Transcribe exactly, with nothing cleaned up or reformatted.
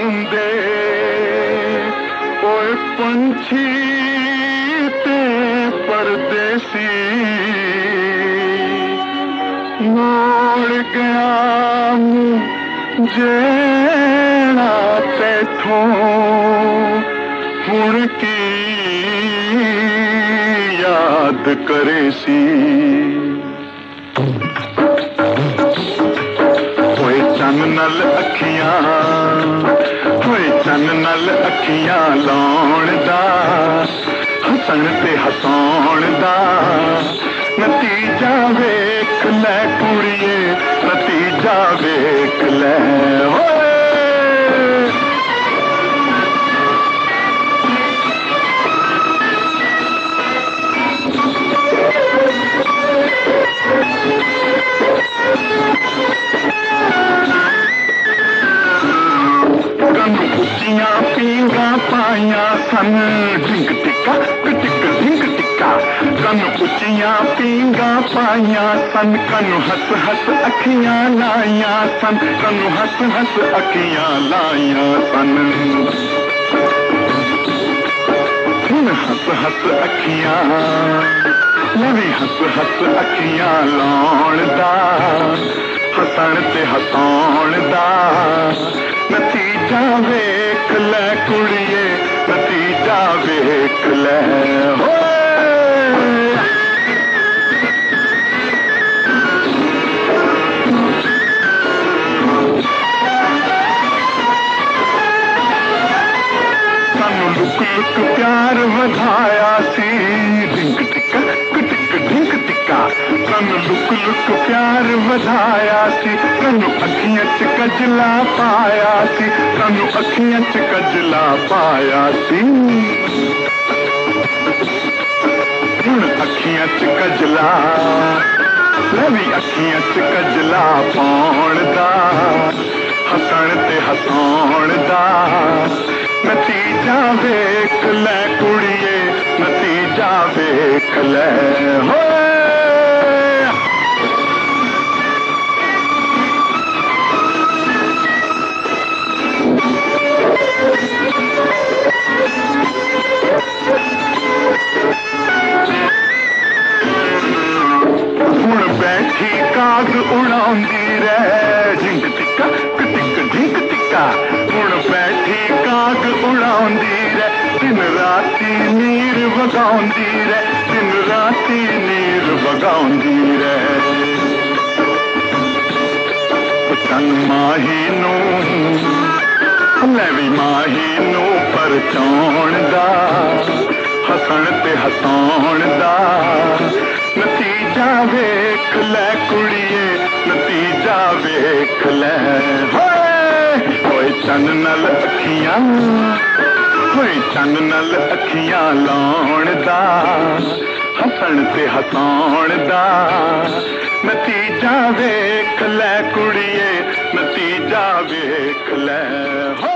आंदे ओए पंछी ते परदेसी मोड़ गया जेड़ा तेथों हुण की याद करे सी होए चन नल अखियां होए चन नल अखियां लाउण दा हसन ते हसाउण दा नतीजा वेख ले कुड़िए नतीजा वेख ले कनु उच्चियां पींगा पाया सन ढिंक टिक्का टिक ढिंक टिक्का कनु उच्चियां पींगा पाया सन कनु हस हस अखियां लाया सन कनु हस हस अखियां लाया सन हुण हस हस अखियां लवी हस हस अखियां लाउण दा हसण ते हसाउण दा नतीजा वेख ले कुड़िए नतीजा वेख ले हो सानू लुक लुक प्यार वधाया सी ढिंक टिक्का टिक ढिंक टिक्का सानू लुक लुक प्यार वधाया सी सानू अखियां च कजला पाया सी सानू अखियां च कजला पाया सी हुण अखियां च कजला लवी अखियां च कजला पाउण दा हसण ते हसाउण दा नतीजा वेख ले कुड़िए नतीजा वेख ले हो हुण बैठी काग उड़ाउंदी रे ढिंक टिक्का टिक ढिंक टिक्का हुण बैठी काग उड़ाउंदी रे दिन राती नीर वगाउंदी रे दिन राती नीर वगाउंदी रे चन माही नू लवी माही नू परचाउण दा हसण ते हसाउण दा नतीजा वेख ले कुड़िए नतीजा वेख ले होए चन नल अखियां होए चन नल अखियां लाउण दा हसण ते हसाउण दा नतीजा वेख ले कुड़िए नतीजा वेख ले